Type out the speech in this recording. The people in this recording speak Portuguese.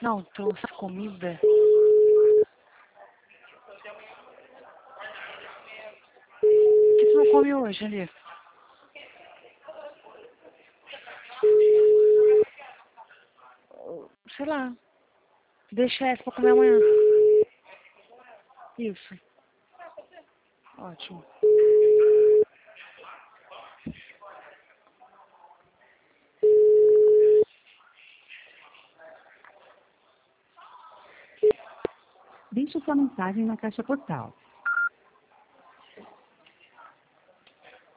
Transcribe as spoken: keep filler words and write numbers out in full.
Não, trouxe comida. O que você não come hoje, ali? Sei lá. Deixa essa pra comer amanhã. Isso. Ótimo. Deixe sua mensagem na caixa postal.